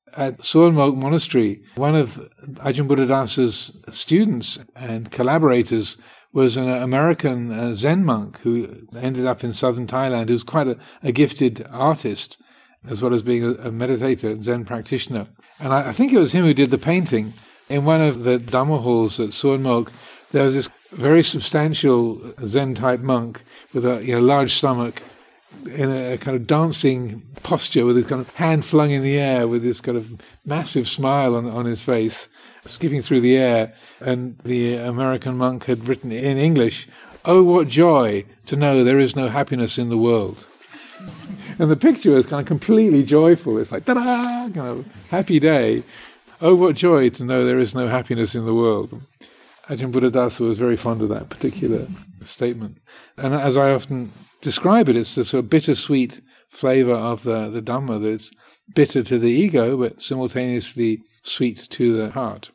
At Suwon Monastery, one of Ajahn Buddhadasa's students and collaborators was an American Zen monk who ended up in southern Thailand, who's quite a gifted artist, as well as being a meditator, Zen practitioner. And I think it was him who did the painting. In one of the Dhamma halls at Suwon Mok, there was this very substantial Zen-type monk with a large stomach, in a kind of dancing posture with his kind of hand flung in the air with this kind of massive smile on his face, skipping through the air. And the American monk had written in English, "Oh, what joy to know there is no happiness in the world." And the picture was kind of completely joyful. It's like, ta-da, kind of happy day. Oh, what joy to know there is no happiness in the world. Ajahn Buddhadasa was very fond of that particular statement. And as I often describe it, it's the sort of bittersweet flavour of the Dhamma, that it's bitter to the ego, but simultaneously sweet to the heart.